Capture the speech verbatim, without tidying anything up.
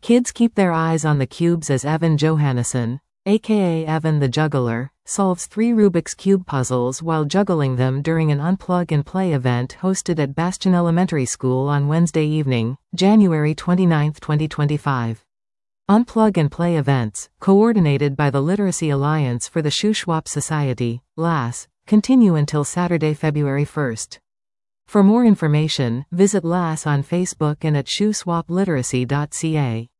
Kids keep their eyes on the cubes as Evan Johannesson, aka Evan the Juggler, solves three Rubik's Cube puzzles while juggling them during an Unplug and Play event hosted at Bastion Elementary School on Wednesday evening, January twenty-ninth, twenty twenty-five. Unplug and Play events, coordinated by the Literacy Alliance for the Shuswap Society, L A S, continue until Saturday, February first. For more information, visit L A S on Facebook and at shuswap literacy dot c a.